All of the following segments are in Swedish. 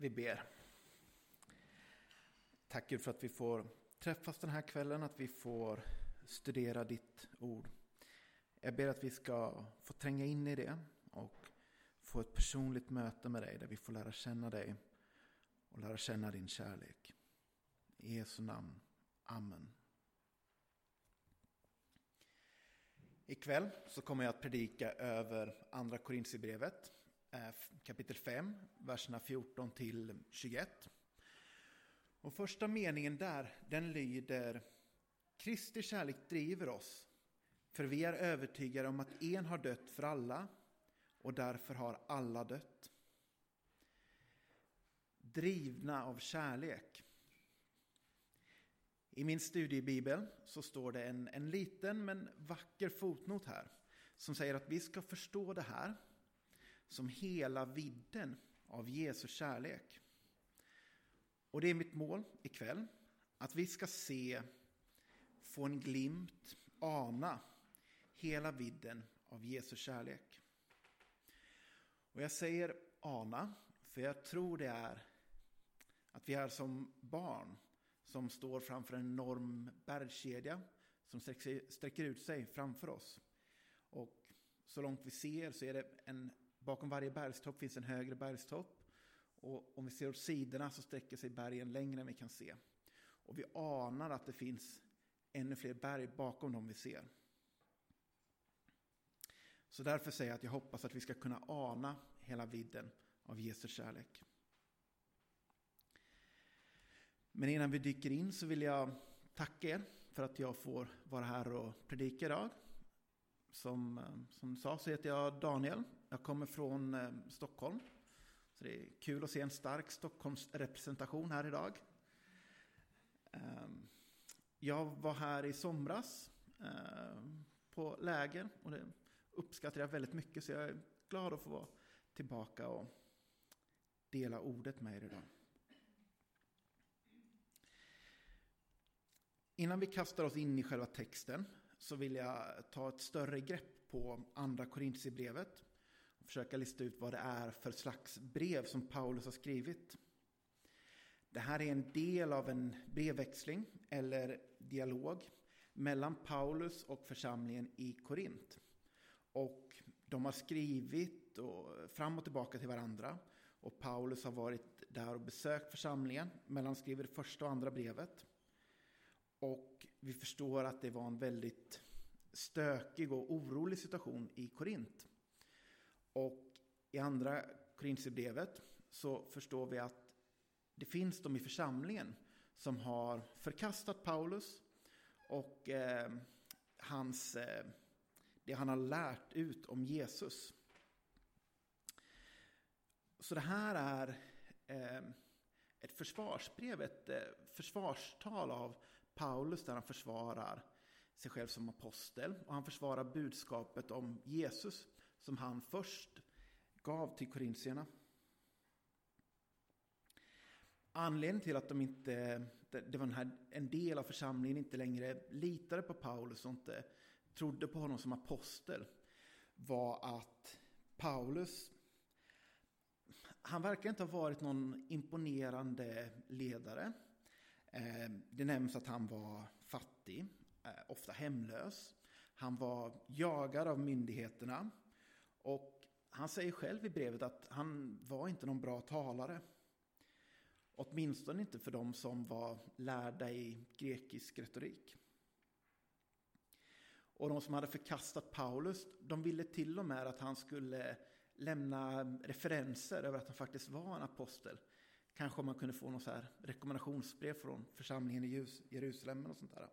Vi ber. Tack Gud för att vi får träffas den här kvällen, att vi får studera ditt ord. Jag ber att vi ska få tränga in i det och få ett personligt möte med dig där vi får lära känna dig och lära känna din kärlek. I Jesu namn. Amen. Ikväll så kommer jag att predika över andra Korinthierbrevet, kapitel 5, verserna 14 till 21. Och första meningen där, den lyder: Kristi kärlek driver oss, för vi är övertygade om att en har dött för alla, och därför har alla dött. Drivna av kärlek. I min studiebibel så står det en liten men vacker fotnot här som säger att vi ska förstå det här som hela vidden av Jesu kärlek. Och det är mitt mål ikväll, att vi ska få en glimt, ana hela vidden av Jesu kärlek. Och jag säger ana, för jag tror det är att vi är som barn som står framför en enorm bergskedja som sträcker ut sig framför oss. Och så långt vi ser så är det bakom varje bergstopp finns en högre bergstopp. Och om vi ser åt sidorna så sträcker sig bergen längre än vi kan se. Och vi anar att det finns ännu fler berg bakom dem vi ser. Så därför säger jag att jag hoppas att vi ska kunna ana hela vidden av Jesu kärlek. Men innan vi dyker in så vill jag tacka er för att jag får vara här och predika idag. Som sa så heter jag Daniel. Jag kommer från Stockholm. Så det är kul att se en stark Stockholmsrepresentation här idag. Jag var här i somras på läger och det uppskattar jag väldigt mycket. Så jag är glad att få vara tillbaka och dela ordet med er idag. Innan vi kastar oss in i själva texten så vill jag ta ett större grepp på andra Korinthierbrevet och försöka lista ut vad det är för slags brev som Paulus har skrivit. Det här är en del av en brevväxling eller dialog mellan Paulus och församlingen i Korint. Och de har skrivit fram och tillbaka till varandra. Och Paulus har varit där och besökt församlingen mellan han skriver det första och andra brevet. Och vi förstår att det var en väldigt stökig och orolig situation i Korint. Och i andra Korinthierbrevet så förstår vi att det finns de i församlingen som har förkastat Paulus och det han har lärt ut om Jesus. Så det här är ett försvarsbrev, ett försvarstal av Paulus där han försvarar sig själv som apostel och han försvarar budskapet om Jesus som han först gav till korintierna. Anledningen till att det var en del av församlingen inte längre litade på Paulus och inte trodde på honom som apostel var att Paulus, han verkar inte ha varit någon imponerande ledare. Det nämns att han var fattig, ofta hemlös. Han var jagad av myndigheterna. Och han säger själv i brevet att han var inte någon bra talare. Åtminstone inte för de som var lärda i grekisk retorik. Och de som hade förkastat Paulus, de ville till och med att han skulle lämna referenser över att han faktiskt var en apostel. Kanske om man kunde få något så här rekommendationsbrev från församlingen i Jerusalem och sånt där.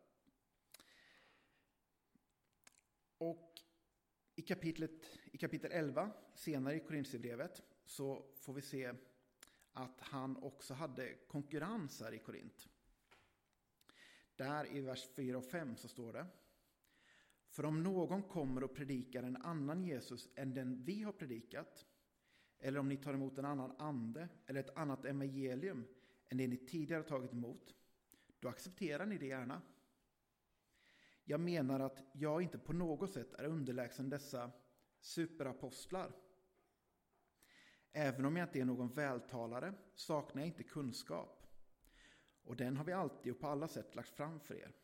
Och i kapitel 11, senare i Korinthierbrevet, så får vi se att han också hade konkurrens här i Korint. Där i vers 4 och 5 så står det: För om någon kommer och predikar en annan Jesus än den vi har predikat, eller om ni tar emot en annan ande eller ett annat evangelium än det ni tidigare tagit emot, då accepterar ni det gärna. Jag menar att jag inte på något sätt är underlägsen dessa superapostlar. Även om jag inte är någon vältalare saknar jag inte kunskap. Och den har vi alltid och på alla sätt lagt fram för er.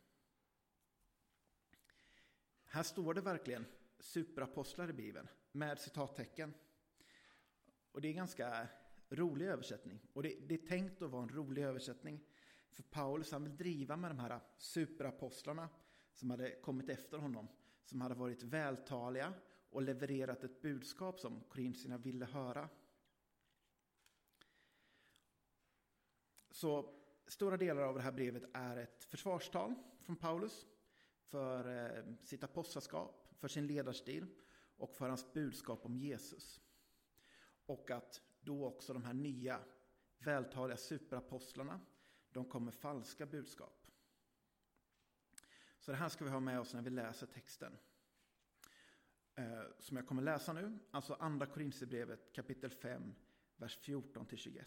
Här står det verkligen superapostlar i Bibeln med citattecken. Och det är en ganska rolig översättning. Och det är tänkt att vara en rolig översättning. För Paulus, han vill driva med de här superapostlarna som hade kommit efter honom. Som hade varit vältaliga och levererat ett budskap som korintierna ville höra. Så stora delar av det här brevet är ett försvarstal från Paulus för sitt apostlskap, för sin ledarstil och för hans budskap om Jesus. Och att då också de här nya vältaliga superapostlarna, de kommer med falska budskap. Så det här ska vi ha med oss när vi läser texten. Som jag kommer läsa nu, alltså andra Korinthierbrevet kapitel 5, vers 14-21.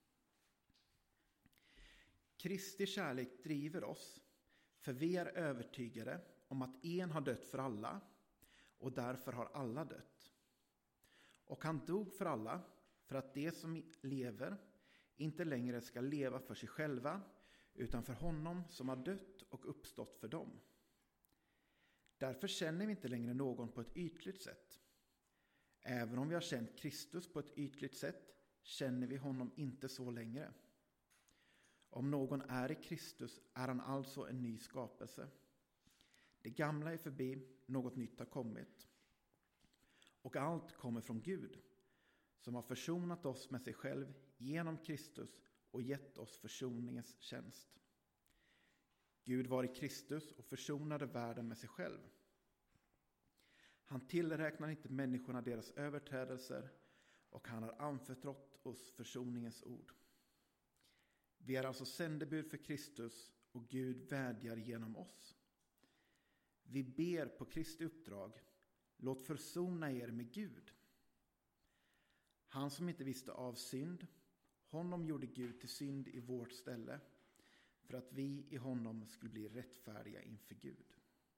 Kristi kärlek driver oss, för vi är övertygade om att en har dött för alla, och därför har alla dött. Och han dog för alla, för att de som lever inte längre ska leva för sig själva, utan för honom som har dött och uppstått för dem. Därför känner vi inte längre någon på ett ytligt sätt. Även om vi har känt Kristus på ett ytligt sätt, känner vi honom inte så längre. Om någon är i Kristus är han alltså en ny skapelse. Det gamla är förbi, något nytt har kommit. Och allt kommer från Gud, som har försonat oss med sig själv genom Kristus och gett oss försoningens tjänst. Gud var i Kristus och försonade världen med sig själv. Han tillräknar inte människorna deras överträdelser, och han har anförtrott oss försoningens ord. Vi är alltså sändebud för Kristus, och Gud vädjar genom oss. Vi ber på Kristi uppdrag: låt försona er med Gud. Han som inte visste av synd, honom gjorde Gud till synd i vårt ställe, för att vi i honom skulle bli rättfärdiga inför Gud.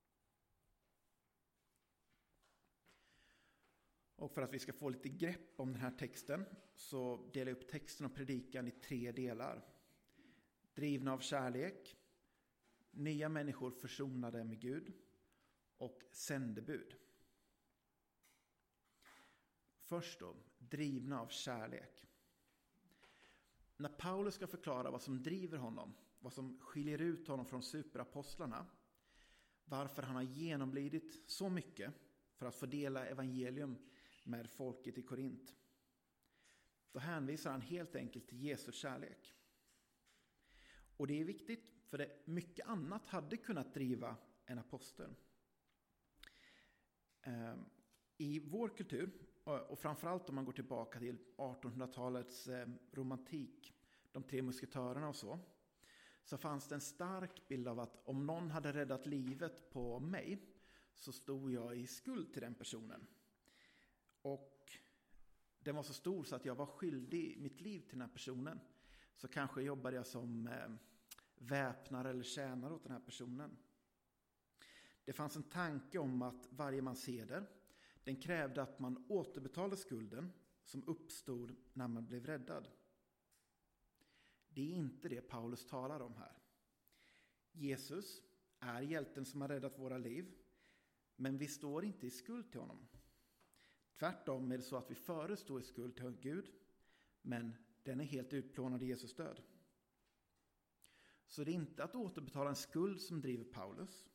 Och för att vi ska få lite grepp om den här texten så delar jag upp texten och predikan i 3 delar. Drivna av kärlek, nya människor försonade med Gud och sändebud. Först då, drivna av kärlek. När Paulus ska förklara vad som driver honom, vad som skiljer ut honom från superapostlarna, varför han har genomlidit så mycket för att få dela evangelium med folket i Korint, då hänvisar han helt enkelt till Jesu kärlek. Och det är viktigt, för det mycket annat hade kunnat driva en apostel. I vår kultur, och framförallt om man går tillbaka till 1800-talets romantik, de 3 musketörerna och så fanns det en stark bild av att om någon hade räddat livet på mig så stod jag i skuld till den personen. Och den var så stor så att jag var skyldig mitt liv till den här personen. Så kanske jobbade jag som väpnare eller tjänare åt den här personen. Det fanns en tanke om att varje mans heder, den krävde att man återbetalade skulden som uppstod när man blev räddad. Det är inte det Paulus talar om här. Jesus är hjälten som har räddat våra liv, men vi står inte i skuld till honom. Tvärtom är det så att vi förr står i skuld till Gud, men den är helt utplånad i Jesus död. Så det är inte att återbetala en skuld som driver Paulus.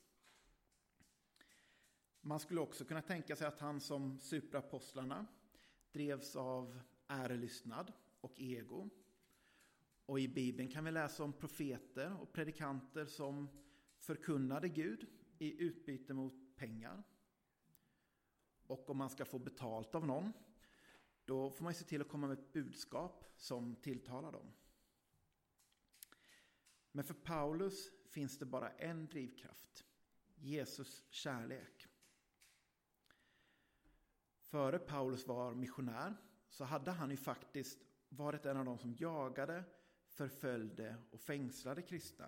Man skulle också kunna tänka sig att han som superapostlarna drevs av ärelystnad och ego. Och i Bibeln kan vi läsa om profeter och predikanter som förkunnade Gud i utbyte mot pengar. Och om man ska få betalt av någon, då får man se till att komma med ett budskap som tilltalar dem. Men för Paulus finns det bara en drivkraft: Jesus kärlek. Före Paulus var missionär så hade han ju faktiskt varit en av de som jagade, förföljde och fängslade kristna.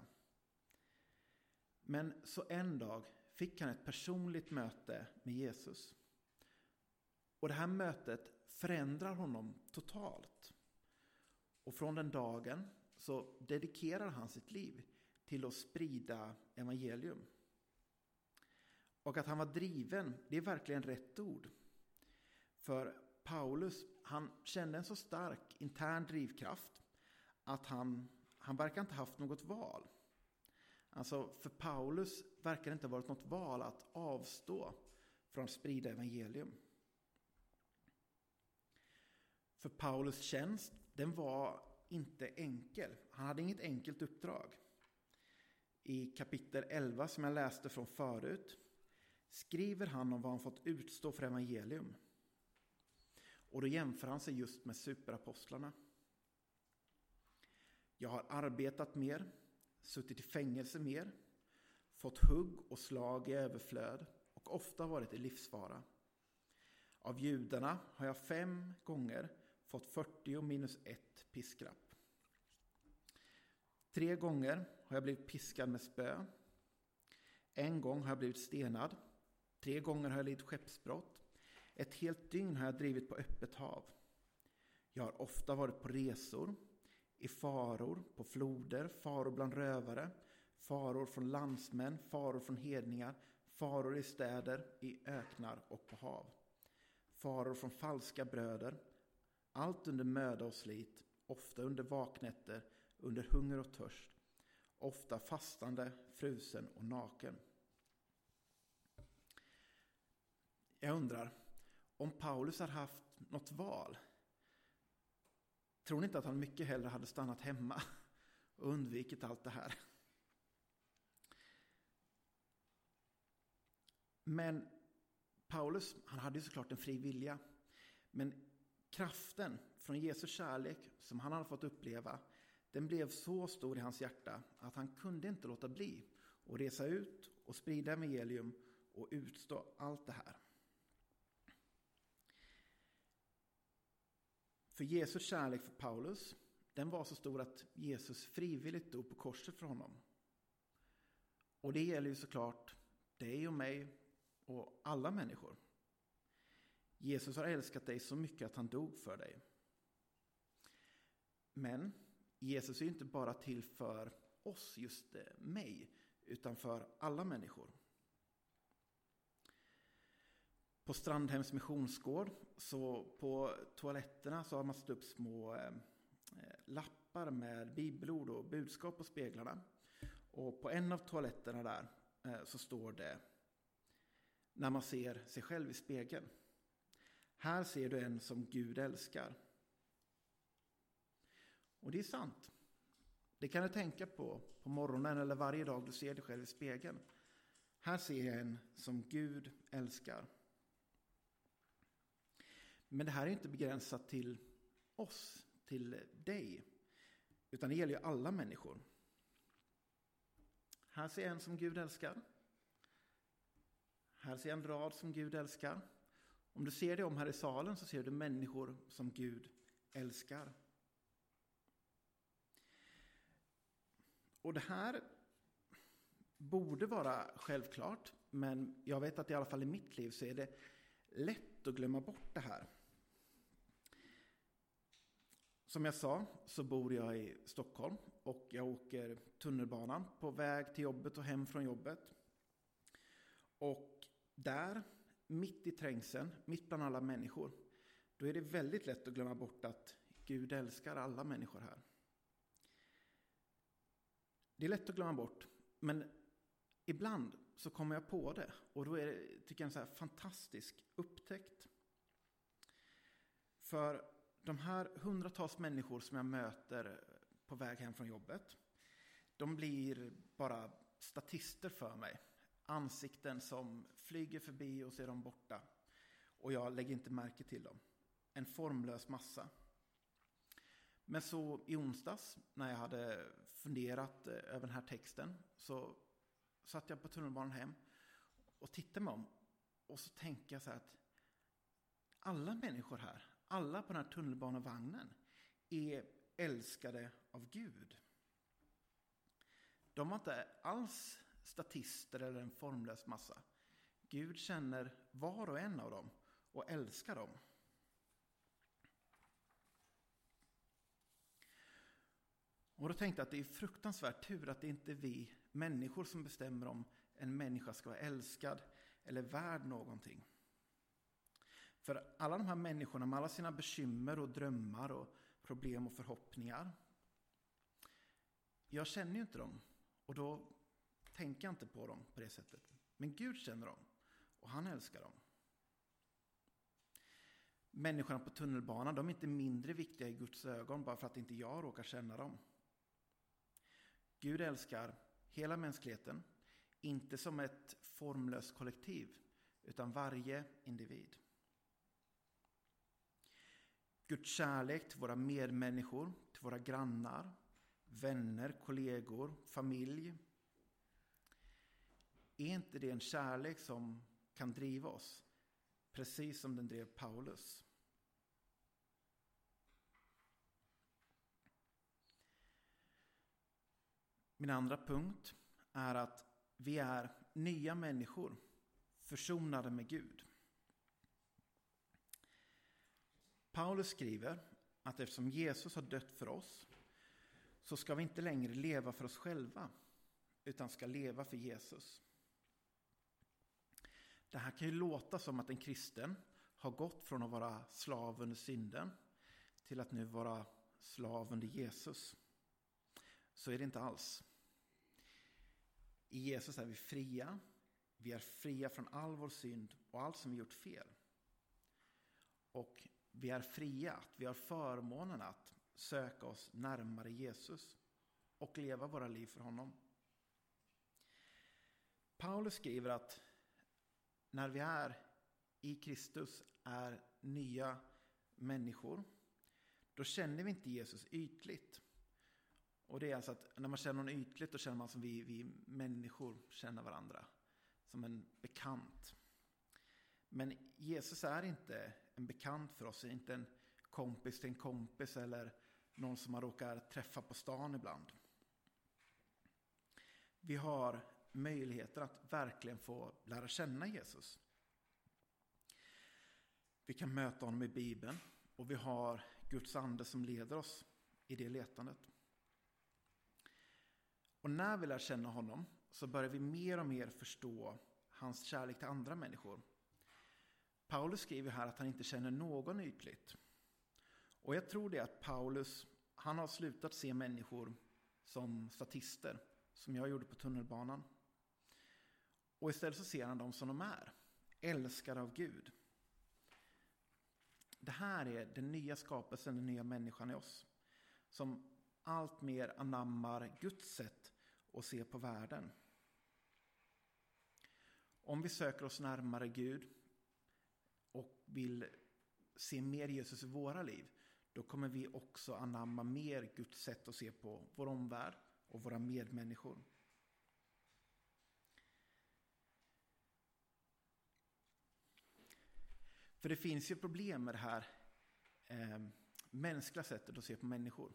Men så en dag fick han ett personligt möte med Jesus. Och det här mötet förändrar honom totalt. Och från den dagen så dedikerar han sitt liv till att sprida evangelium. Och att han var driven, det är verkligen rätt ord. För Paulus, han kände en så stark intern drivkraft att han verkar inte haft något val. Alltså för Paulus verkar det inte ha varit något val att avstå från att sprida evangelium. För Paulus tjänst, den var inte enkel. Han hade inget enkelt uppdrag. I kapitel 11 som jag läste från förut skriver han om vad han fått utstå för evangelium. Och då jämför han sig just med superapostlarna. Jag har arbetat mer, suttit i fängelse mer, fått hugg och slag i överflöd och ofta varit i livsfara. Av judarna har jag 5 gånger fått 40 minus 1 piskrapp. 3 gånger har jag blivit piskad med spö. 1 gång har jag blivit stenad. 3 gånger har jag lidit skeppsbrott. 1 helt dygn har jag drivit på öppet hav. Jag har ofta varit på resor, i faror, på floder, faror bland rövare, faror från landsmän, faror från hedningar, faror i städer, i öknar och på hav. Faror från falska bröder, allt under möda och slit, ofta under vaknätter, under hunger och törst, ofta fastande, frusen och naken. Jag undrar, om Paulus hade haft något val, tror ni inte att han mycket hellre hade stannat hemma och undvikit allt det här? Men Paulus, han hade ju såklart en fri vilja. Men kraften från Jesu kärlek som han hade fått uppleva, den blev så stor i hans hjärta att han kunde inte låta bli att resa ut och sprida evangelium och utstå allt det här. För Jesu kärlek för Paulus, den var så stor att Jesus frivilligt dog på korset för honom. Och det gäller ju såklart dig och mig och alla människor. Jesus har älskat dig så mycket att han dog för dig. Men Jesus är ju inte bara till för oss, just mig, utan för alla människor. På Strandhems missionsgård, så på toaletterna så har man satt upp små lappar med bibelord och budskap på speglarna. Och på en av toaletterna där så står det: när man ser sig själv i spegeln. Här ser du en som Gud älskar. Och det är sant. Det kan du tänka på morgonen eller varje dag du ser dig själv i spegeln. Här ser jag en som Gud älskar. Men det här är inte begränsat till oss, till dig. Utan det gäller ju alla människor. Här ser jag en som Gud älskar. Här ser jag en rad som Gud älskar. Om du ser dig om här i salen så ser du människor som Gud älskar. Och det här borde vara självklart, men jag vet att i alla fall i mitt liv så är det lätt att glömma bort det här. Som jag sa så bor jag i Stockholm och jag åker tunnelbanan på väg till jobbet och hem från jobbet. Och där, mitt i trängseln, mitt bland alla människor, då är det väldigt lätt att glömma bort att Gud älskar alla människor här. Det är lätt att glömma bort, men ibland så kommer jag på det och då är det, tycker jag, en så här fantastisk upptäckt. För de här hundratals människor som jag möter på väg hem från jobbet, de blir bara statister för mig. Ansikten som flyger förbi och så är de borta. Och jag lägger inte märke till dem. En formlös massa. Men så i onsdags när jag hade funderat över den här texten så satt jag på tunnelbanan hem och tittade mig om. Och så tänkte jag så här att alla människor här, alla på den här tunnelbanevagnen är älskade av Gud. De var inte alls statister eller en formlös massa. Gud känner var och en av dem och älskar dem. Och då tänkte jag att det är fruktansvärt tur att det inte är vi människor som bestämmer om en människa ska vara älskad eller värd någonting. För alla de här människorna med alla sina bekymmer och drömmar och problem och förhoppningar, jag känner ju inte dem och då tänker jag inte på dem på det sättet. Men Gud känner dem och han älskar dem. Människorna på tunnelbanan, de är inte mindre viktiga i Guds ögon bara för att inte jag råkar känna dem. Gud älskar hela mänskligheten, inte som ett formlöst kollektiv, utan varje individ. Guds kärlek till våra medmänniskor, till våra grannar, vänner, kollegor, familj. Är inte det en kärlek som kan driva oss, precis som den drev Paulus? Min andra punkt är att vi är nya människor, försonade med Gud. Paulus skriver att eftersom Jesus har dött för oss så ska vi inte längre leva för oss själva utan ska leva för Jesus. Det här kan ju låta som att en kristen har gått från att vara slav under synden till att nu vara slav under Jesus. Så är det inte alls. I Jesus är vi fria. Vi är fria från all vår synd och allt som vi gjort fel. Och vi är fria, vi har förmånen att söka oss närmare Jesus och leva våra liv för honom. Paulus skriver att när vi är i Kristus är nya människor, då känner vi inte Jesus ytligt. Och det är alltså att när man känner någon ytligt, då känner man som vi människor känner varandra. Som en bekant. Men Jesus är inte en bekant för oss, är inte en kompis till en kompis eller någon som man råkar träffa på stan ibland. Vi har möjligheter att verkligen få lära känna Jesus. Vi kan möta honom i Bibeln och vi har Guds ande som leder oss i det letandet. Och när vi lär känna honom så börjar vi mer och mer förstå hans kärlek till andra människor. Paulus skriver här att han inte känner någon ytligt. Och jag tror det att Paulus, han har slutat se människor som statister, som jag gjorde på tunnelbanan. Och istället så ser han dem som de är, älskade av Gud. Det här är den nya skapelsen, den nya människan i oss, som allt mer anammar Guds sätt att se på världen. Om vi söker oss närmare Gud och vill se mer Jesus i våra liv, då kommer vi också anamma mer Guds sätt att se på vår omvärld och våra medmänniskor. För det finns ju problem med det här mänskliga sättet att se på människor.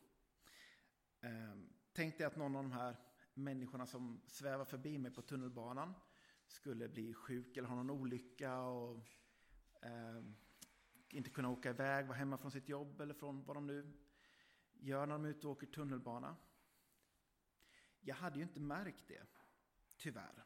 Tänk dig att någon av de här människorna som svävar förbi mig på tunnelbanan skulle bli sjuk eller ha någon olycka och inte kunna åka iväg, vara hemma från sitt jobb eller från vad de nu gör när de är ute och åker tunnelbana. Jag hade ju inte märkt det, tyvärr.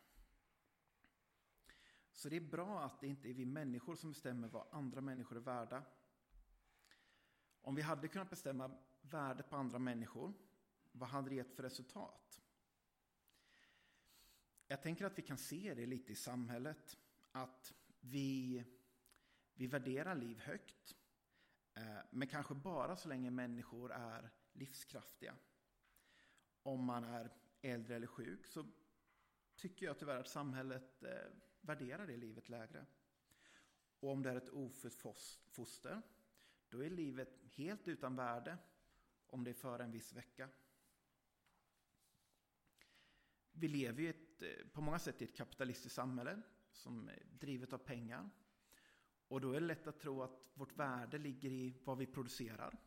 Så det är bra att det inte är vi människor som bestämmer vad andra människor är värda. Om vi hade kunnat bestämma värdet på andra människor, vad hade det gett för resultat? Jag tänker att vi kan se det lite i samhället, att vi värderar liv högt, men kanske bara så länge människor är livskraftiga. Om man är äldre eller sjuk så tycker jag tyvärr att samhället värderar det livet lägre. Och om det är ett ofött foster, då är livet helt utan värde om det är före en viss vecka. Vi lever ju på många sätt i ett kapitalistiskt samhälle som är drivet av pengar. Och då är det lätt att tro att vårt värde ligger i vad vi producerar.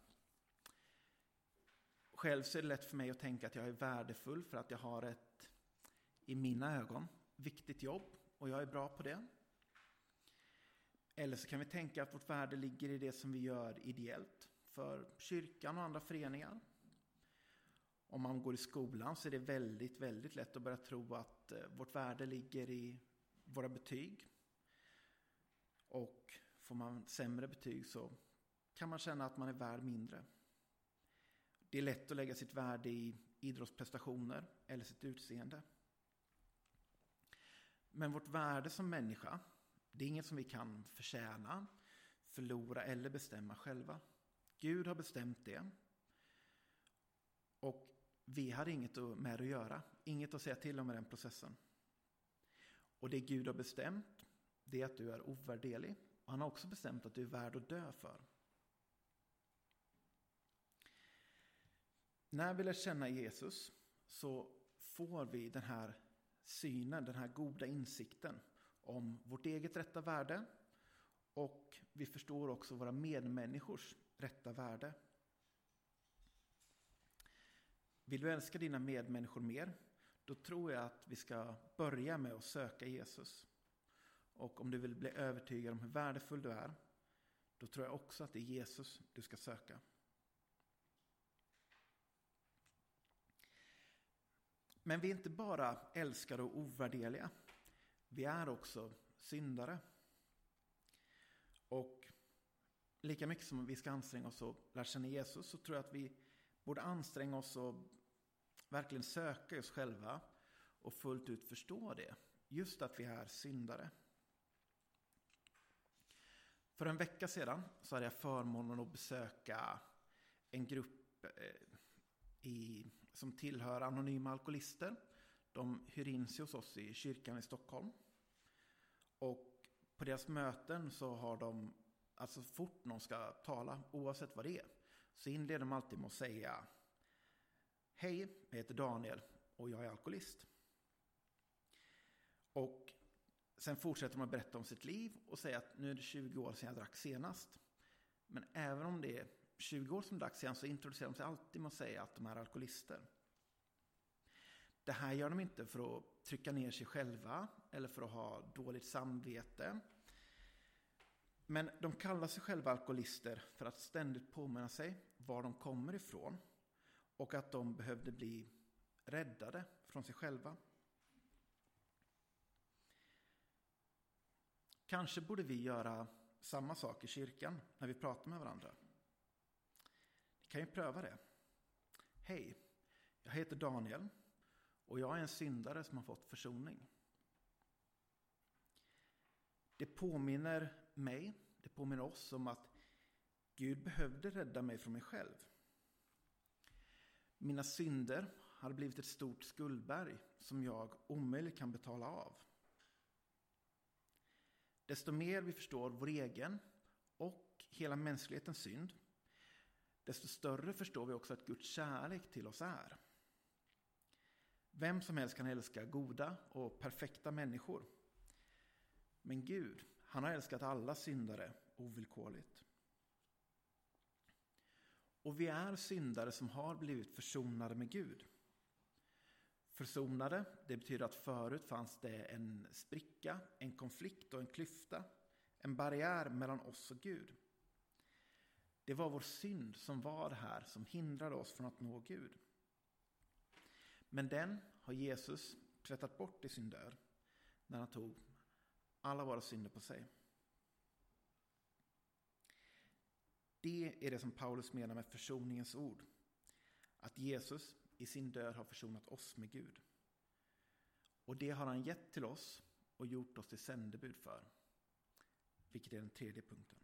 Själv så är det lätt för mig att tänka att jag är värdefull för att jag har ett, i mina ögon, viktigt jobb och jag är bra på det. Eller så kan vi tänka att vårt värde ligger i det som vi gör ideellt för kyrkan och andra föreningar. om man går i skolan så är det väldigt, väldigt lätt att börja tro att vårt värde ligger i våra betyg. Och får man sämre betyg så kan man känna att man är värd mindre. Det är lätt att lägga sitt värde i idrottsprestationer eller sitt utseende. Men vårt värde som människa, det är inget som vi kan förtjäna, förlora eller bestämma själva. Gud har bestämt det. Och vi har inget med att göra, inget att säga till om med den processen. Och det Gud har bestämt, det är att du är ovärderlig. Och han har också bestämt att du är värd att dö för. När vi lär känna Jesus så får vi den här synen, den här goda insikten om vårt eget rätta värde. Och vi förstår också våra medmänniskors rätta värde. Vill du älska dina medmänniskor mer? Då tror jag att vi ska börja med att söka Jesus. Och om du vill bli övertygad om hur värdefull du är, då tror jag också att det är Jesus du ska söka. Men vi är inte bara älskade och ovärderliga. Vi är också syndare. Och lika mycket som vi ska anstränga oss och lära känna Jesus, så tror jag att vi borde anstränga oss och verkligen söka oss själva och fullt ut förstå det. Just att vi är syndare. För en vecka sedan så hade jag förmånen att besöka en grupp som tillhör anonyma alkoholister. De hyr in sig hos oss i kyrkan i Stockholm. Och på deras möten så har de, alltså fort någon ska tala, oavsett vad det är, så inleder de alltid med att säga: hej, jag heter Daniel och jag är alkoholist. Och sen fortsätter de att berätta om sitt liv och säga att nu är det 20 år sedan jag drack senast. Men även om det är 20 år som drack senast så introducerar de sig alltid med att säga att de är alkoholister. Det här gör de inte för att trycka ner sig själva eller för att ha dåligt samvete. Men de kallar sig själva alkoholister för att ständigt påminna sig var de kommer ifrån och att de behövde bli räddade från sig själva. Kanske borde vi göra samma sak i kyrkan när vi pratar med varandra. Ni kan ju pröva det. Hej, jag heter Daniel och jag är en syndare som har fått försoning. Det påminner mig, det påminner oss om att Gud behövde rädda mig från mig själv. Mina synder hade blivit ett stort skuldberg som jag omöjligt kan betala av. Desto mer vi förstår vår egen och hela mänsklighetens synd, desto större förstår vi också att Guds kärlek till oss är. Vem som helst kan älska goda och perfekta människor. Men Gud, han har älskat alla syndare ovillkorligt. Och vi är syndare som har blivit försonade med Gud. Försonade, det betyder att förut fanns det en spricka, en konflikt och en klyfta. En barriär mellan oss och Gud. Det var vår synd som var det här som hindrade oss från att nå Gud. Men den har Jesus tvättat bort i sin död när han tog alla våra synder på sig. Det är det som Paulus menar med försoningens ord. Att Jesus i sin död har försonat oss med Gud. Och det har han gett till oss och gjort oss till sändebud för. Vilket är den tredje punkten.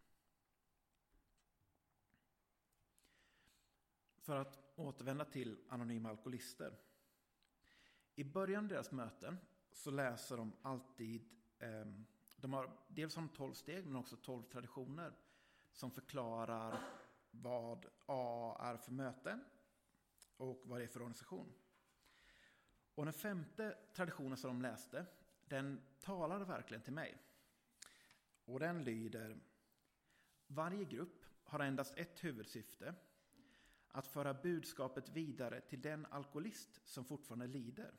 För att återvända till anonyma alkoholister. I början av deras möten så läser de alltid, de har dels 12 steg men också 12 traditioner som förklarar vad A är för möte och vad det är för organisation. Och den 5:e traditionen som de läste, den talade verkligen till mig. Och den lyder: varje grupp har endast ett huvudsyfte, att föra budskapet vidare till den alkoholist som fortfarande lider.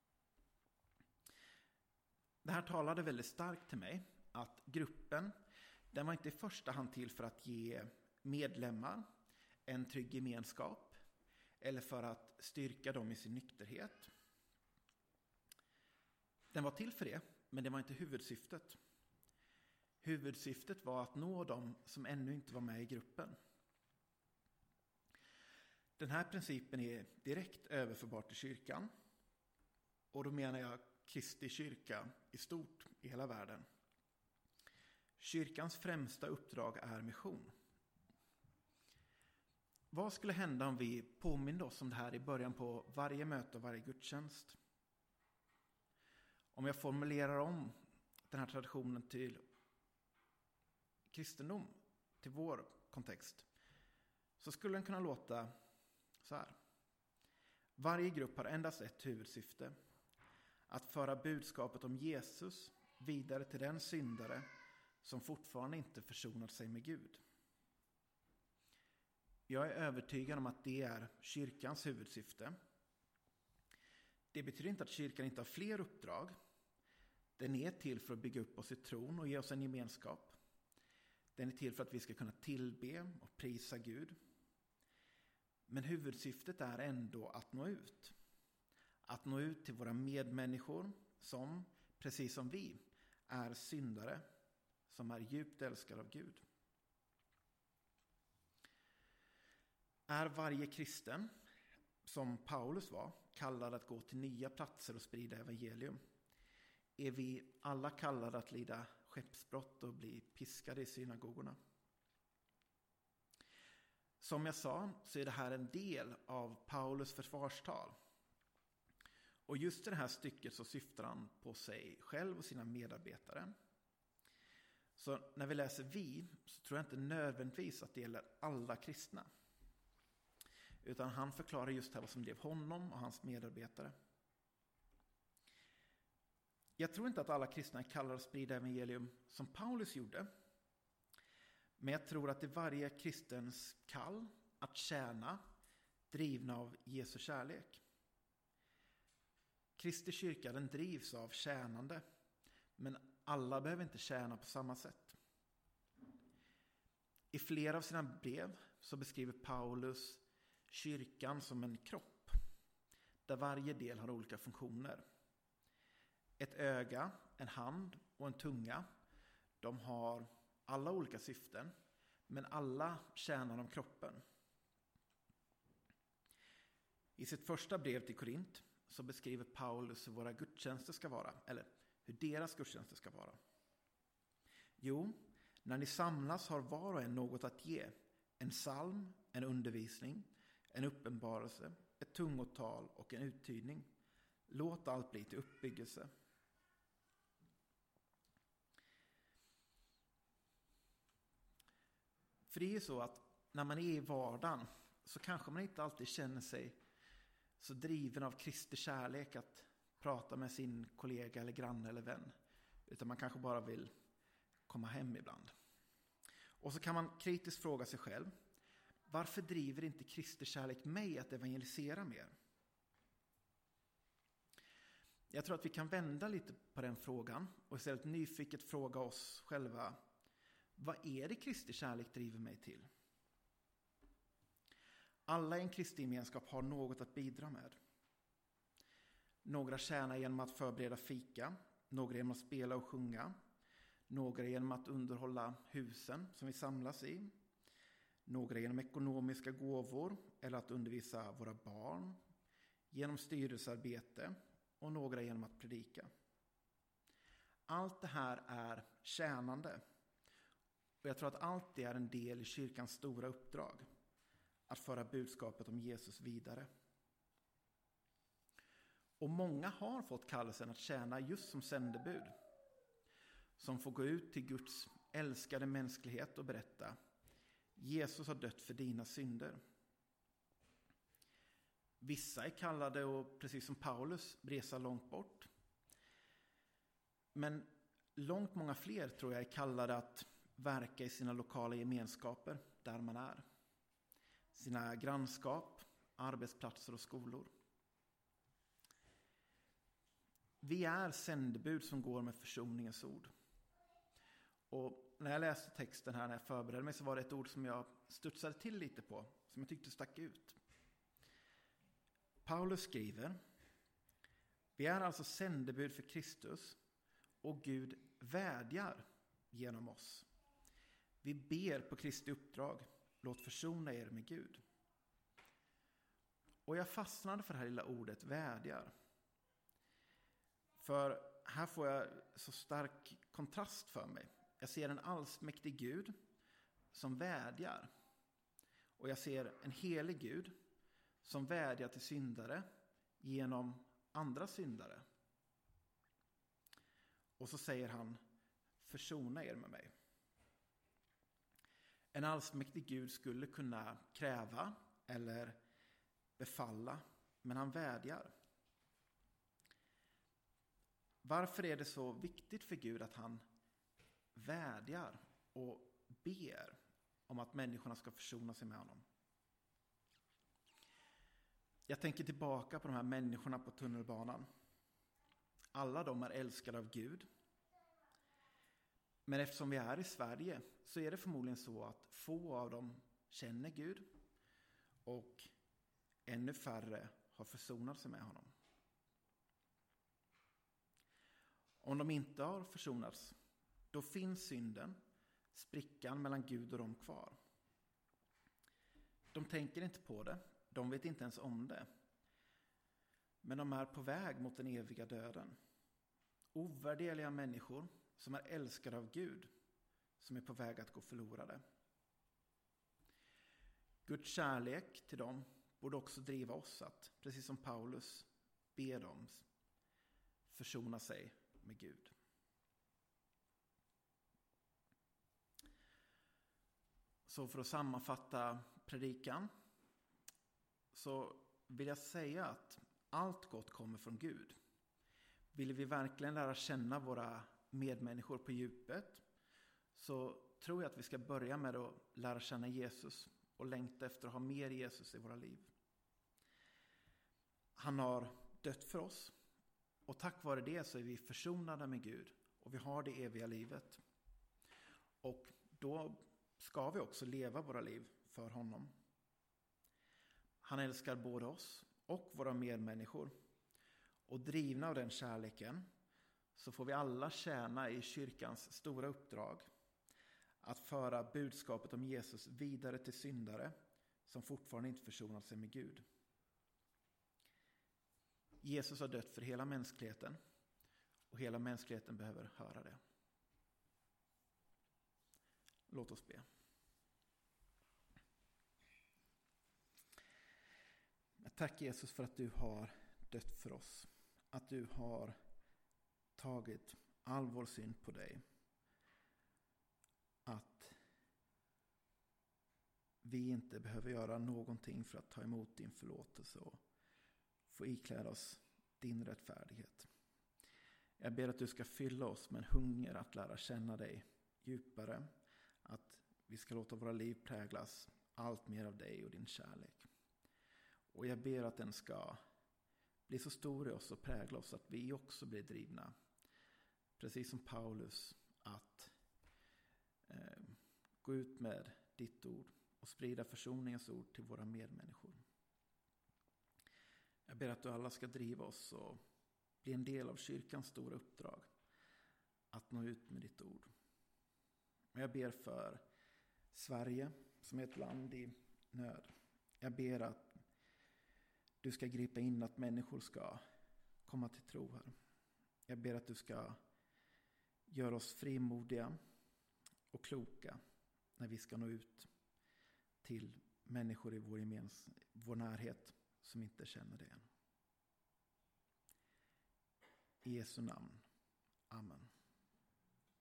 Det här talade väldigt starkt till mig, att gruppen, den var inte i första hand till för att ge medlemmar en trygg gemenskap eller för att styrka dem i sin nykterhet. Den var till för det, men det var inte huvudsyftet. Huvudsyftet var att nå dem som ännu inte var med i gruppen. Den här principen är direkt överförbar till kyrkan. Och då menar jag Kristi kyrka i stort i hela världen. Kyrkans främsta uppdrag är mission. Vad skulle hända om vi påminner oss om det här i början på varje möte och varje gudstjänst? Om jag formulerar om den här traditionen till kristendom, till vår kontext, så skulle den kunna låta så här. Varje grupp har endast ett huvudsyfte: att föra budskapet om Jesus vidare till den syndare som fortfarande inte försonat sig med Gud. Jag är övertygad om att det är kyrkans huvudsyfte. Det betyder inte att kyrkan inte har fler uppdrag. Den är till för att bygga upp oss i tron och ge oss en gemenskap. Den är till för att vi ska kunna tillbe och prisa Gud. Men huvudsyftet är ändå att nå ut. Att nå ut till våra medmänniskor som, precis som vi, är syndare, som är djupt älskade av Gud. Är varje kristen, som Paulus var, kallad att gå till nya platser och sprida evangelium? Är vi alla kallade att lida skeppsbrott och bli piskade i synagogorna? Som jag sa så är det här en del av Paulus försvarstal. Och just i det här stycket så syftar han på sig själv och sina medarbetare. Så när vi läser vi så tror jag inte nödvändigtvis att det gäller alla kristna. Utan han förklarar just här vad som blev honom och hans medarbetare. Jag tror inte att alla kristna är kallade att sprida evangelium som Paulus gjorde. Men jag tror att det är varje kristens kall att tjäna, drivna av Jesu kärlek. Kristi kyrka, den drivs av tjänande. Men alla behöver inte tjäna på samma sätt. I flera av sina brev så beskriver Paulus kyrkan som en kropp, där varje del har olika funktioner. Ett öga, en hand och en tunga, de har alla olika syften, men alla tjänar de kroppen. I sitt första brev till Korint så beskriver Paulus hur våra gudstjänster ska vara, eller hur deras gudstjänster ska vara. Jo, när ni samlas har var och en något att ge: en psalm, en undervisning, en uppenbarelse, ett tungotal och en uttydning. Låt allt bli till uppbyggelse. För det är ju så att när man är i vardagen så kanske man inte alltid känner sig så driven av Kristi kärlek att prata med sin kollega eller granne eller vän. Utan man kanske bara vill komma hem ibland. Och så kan man kritiskt fråga sig själv: varför driver inte Kristi kärlek mig att evangelisera mer? Jag tror att vi kan vända lite på den frågan och istället nyfiket fråga oss själva: vad är det Kristi kärlek driver mig till? Alla i en kristlig gemenskap har något att bidra med. Några tjänar genom att förbereda fika, några genom att spela och sjunga, några genom att underhålla husen som vi samlas i, några genom ekonomiska gåvor eller att undervisa våra barn, genom styrelsearbete och några genom att predika. Allt det här är tjänande. Och jag tror att allt det är en del i kyrkans stora uppdrag: att föra budskapet om Jesus vidare. Och många har fått kallelsen att tjäna just som sändebud, som får gå ut till Guds älskade mänsklighet och berätta: Jesus har dött för dina synder. Vissa är kallade och precis som Paulus resa långt bort. Men långt många fler tror jag är kallade att verka i sina lokala gemenskaper där man är. Sina grannskap, arbetsplatser och skolor. Vi är sändebud som går med försoningens ord. Och när jag läste texten här, när jag förberedde mig, så var det ett ord som jag studsade till lite på, som jag tyckte stack ut. Paulus skriver: vi är alltså sändebud för Kristus och Gud vädjar genom oss. Vi ber på Kristi uppdrag, låt försona er med Gud. Och jag fastnade för det här lilla ordet vädjar. För här får jag så stark kontrast för mig. Jag ser en allsmäktig Gud som vädjar. Och jag ser en helig Gud som vädjar till syndare genom andra syndare. Och så säger han: försona er med mig. En allsmäktig Gud skulle kunna kräva eller befalla, men han vädjar. Varför är det så viktigt för Gud att han vädjar och ber om att människorna ska försona sig med honom? Jag tänker tillbaka på de här människorna på tunnelbanan. Alla de är älskade av Gud. Men eftersom vi är i Sverige så är det förmodligen så att få av dem känner Gud och ännu färre har försonat sig med honom. Om de inte har försonats, då finns synden, sprickan mellan Gud och dem kvar. De tänker inte på det, de vet inte ens om det. Men de är på väg mot den eviga döden. Ovärderliga människor som är älskade av Gud, som är på väg att gå förlorade. Guds kärlek till dem borde också driva oss att, precis som Paulus, be dem försona sig med Gud. Så för att sammanfatta predikan så vill jag säga att allt gott kommer från Gud. Vill vi verkligen lära känna våra medmänniskor på djupet, så tror jag att vi ska börja med att lära känna Jesus och längta efter att ha mer Jesus i våra liv. Han har dött för oss och tack vare det så är vi försonade med Gud och vi har det eviga livet. Och då ska vi också leva våra liv för honom. Han älskar både oss och våra medmänniskor. Och drivna av den kärleken så får vi alla tjäna i kyrkans stora uppdrag att föra budskapet om Jesus vidare till syndare som fortfarande inte försonat sig med Gud. Jesus har dött för hela mänskligheten och hela mänskligheten behöver höra det. Låt oss be. Tack Jesus för att du har dött för oss. Att du har tagit all vår synd på dig. Att vi inte behöver göra någonting för att ta emot din förlåtelse och få ikläda oss din rättfärdighet. Jag ber att du ska fylla oss med en hunger att lära känna dig djupare. Att vi ska låta våra liv präglas allt mer av dig och din kärlek. Och jag ber att den ska bli så stor i oss och prägla oss att vi också blir drivna. Precis som Paulus, att gå ut med ditt ord och sprida försoningens ord till våra medmänniskor. Jag ber att du alla ska driva oss och bli en del av kyrkans stora uppdrag att nå ut med ditt ord. Och jag ber för Sverige som är ett land i nöd. Jag ber att du ska gripa in att människor ska komma till tro här. Jag ber att du ska göra oss frimodiga och kloka när vi ska nå ut till människor i vår närhet som inte känner det än. I Jesu namn. Amen.